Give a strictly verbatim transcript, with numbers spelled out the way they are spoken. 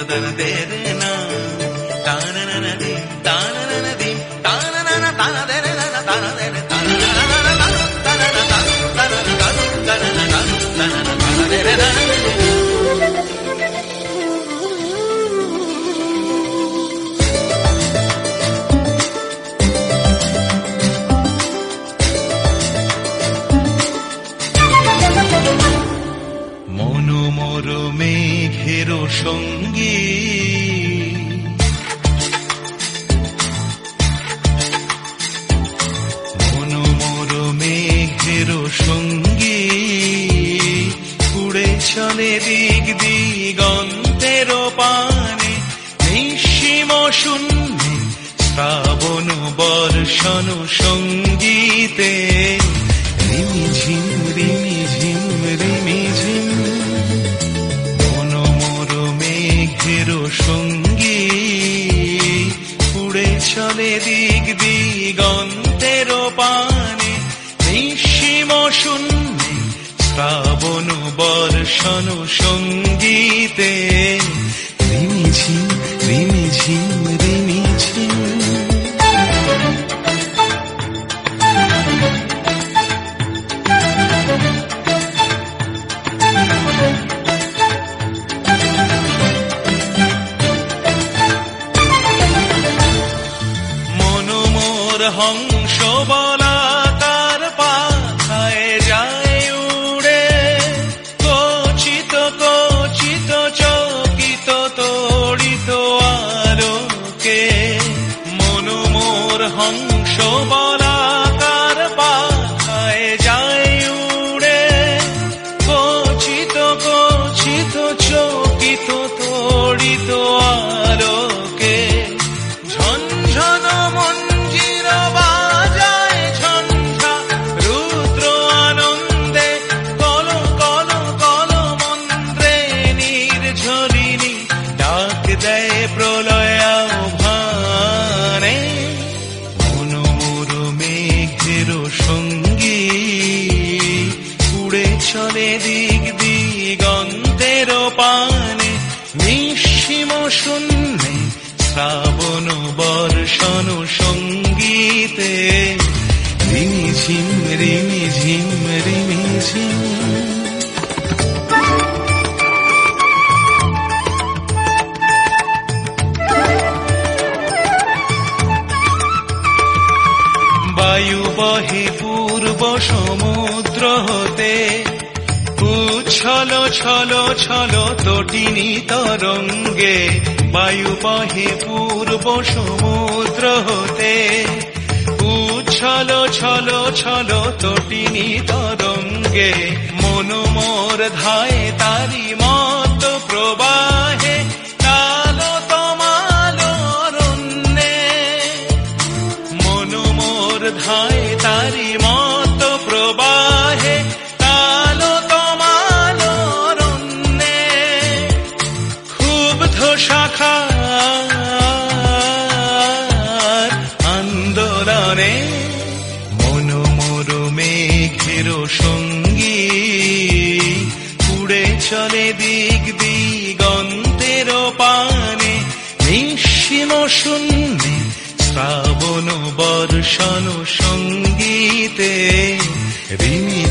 মনোমর মেঘের সঙ্গী মনোমর মেঘের সঙ্গী উড়ে চলে দিক দিগন্তের পানে নিঃসীম শূন্যে শ্রাবণ বর্ষণ সঙ্গীতে রিমিঝিম রিমিঝিম রিমিঝিম মনোমর মেঘের সঙ্গী উড়ে চলে দিক দিগন্তের পানে নিঃসীম শূন্যে শ্রাবণ বর্ষণ সঙ্গীতে রিমিঝিম রিমিঝিম রিমিঝিম হংস বলাকার পাখায় যায় উড়ে কচিত কচিত চকিত তড়িত আলোকে মনোমর হংস বলাকার পাখায় যায় উড়ে কচিত কচিত চকিত তড়িত আলোকে ঝনঝন মন চলে দিক দিগন্তের পানে নিঃসীম শূন্যে শ্রাবণ বর্ষণ সঙ্গীতে রিমিঝিম রিমিঝিম রিমিঝিম বায়ু বহে পূর্ব সমুদ্র হতে উচ্ছল ছল ছল তটিনী তরঙ্গে বায়ু বহে পূর্ব সমুদ্র হতে উচ্ছল ছল ছল তটিনী তরঙ্গে মনোমর ধায় তারি মত প্রবাহে কালো তমালো অরণ্যে মনোমর ধায় তারি মত প্রবাহে কালো তমালো অরণ্যে ক্ষুব্ধ শাখার আন্দোলনে মনোমর মেঘের সঙ্গী উড়ে চলে দিক দিগন্তের পানে নিঃসীম শূন্যে শ্রাবণ বর্ষণ সঙ্গীতে রিমি